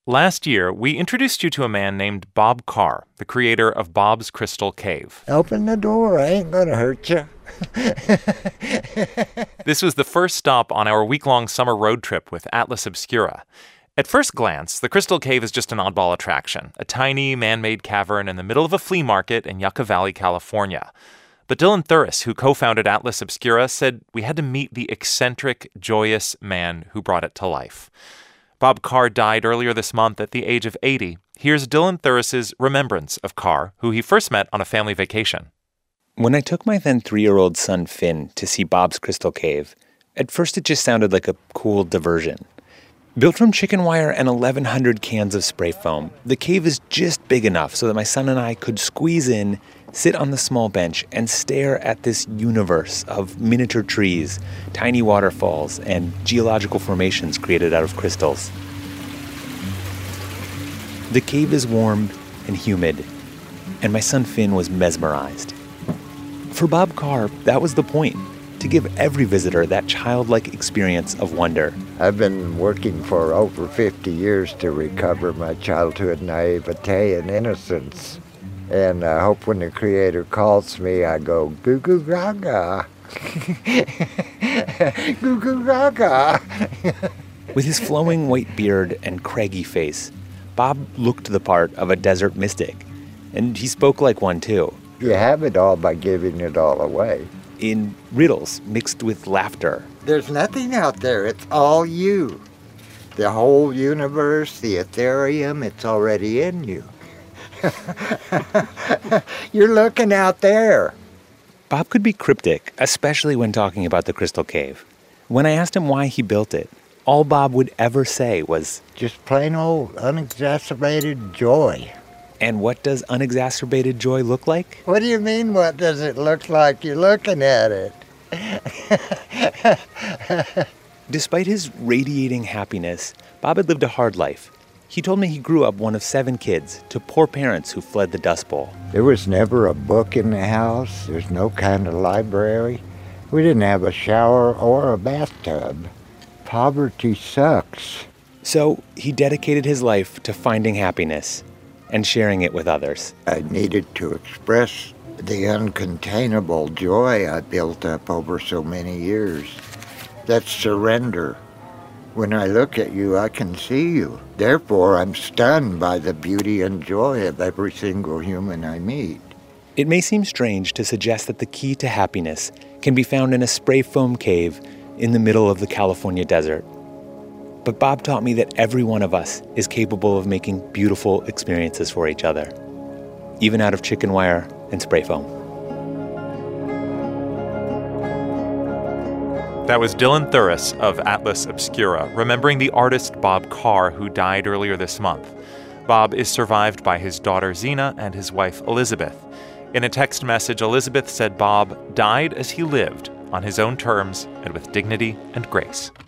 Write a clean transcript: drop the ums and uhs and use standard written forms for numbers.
Last year, we introduced you to a man named Bob Carr, the creator of Bob's Crystal Cave. Open the door, I ain't gonna hurt you. This was the first stop on our week-long summer road trip with Atlas Obscura. At first glance, the Crystal Cave is just an oddball attraction, a tiny man-made cavern in the middle of a flea market in Yucca Valley, California. But Dylan Thuras, who co-founded Atlas Obscura, said we had to meet the eccentric, joyous man who brought it to life. Bob Carr died earlier this month at the age of 80. Here's Dylan Thuras' remembrance of Carr, who he first met on a family vacation. When I took my then 3-year-old son Finn to see Bob's Crystal Cave, at first it just sounded like a cool diversion. Built from chicken wire and 1,100 cans of spray foam, the cave is just big enough so that my son and I could squeeze in, sit on the small bench, and stare at this universe of miniature trees, tiny waterfalls, and geological formations created out of crystals. The cave is warm and humid, and my son Finn was mesmerized. For Bob Carr, that was the point, to give every visitor that childlike experience of wonder. I've been working for over 50 years to recover my childhood naivete and innocence. And I hope when the Creator calls me, I go, goo goo gaga. Goo goo gaga. With his flowing white beard and craggy face, Bob looked the part of a desert mystic. And he spoke like one, too. You have it all by giving it all away. In riddles mixed with laughter. There's nothing out there. It's all you. The whole universe, the Ethereum, it's already in you. You're looking out there. Bob could be cryptic, especially when talking about the Crystal Cave. When I asked him why he built it, all Bob would ever say was, just plain old unexasperated joy. And what does unexasperated joy look like? What do you mean, what does it look like? You're looking at it. Despite his radiating happiness, Bob had lived a hard life. He told me he grew up one of 7 kids to poor parents who fled the Dust Bowl. There was never a book in the house. There's no kind of library. We didn't have a shower or a bathtub. Poverty sucks. So he dedicated his life to finding happiness and sharing it with others. I needed to express the uncontainable joy I built up over so many years. That's surrender. When I look at you, I can see you. Therefore, I'm stunned by the beauty and joy of every single human I meet. It may seem strange to suggest that the key to happiness can be found in a spray foam cave in the middle of the California desert. But Bob taught me that every one of us is capable of making beautiful experiences for each other, even out of chicken wire and spray foam. That was Dylan Thuras of Atlas Obscura, remembering the artist Bob Carr, who died earlier this month. Bob is survived by his daughter Zena and his wife Elizabeth. In a text message, Elizabeth said Bob died as he lived, on his own terms and with dignity and grace.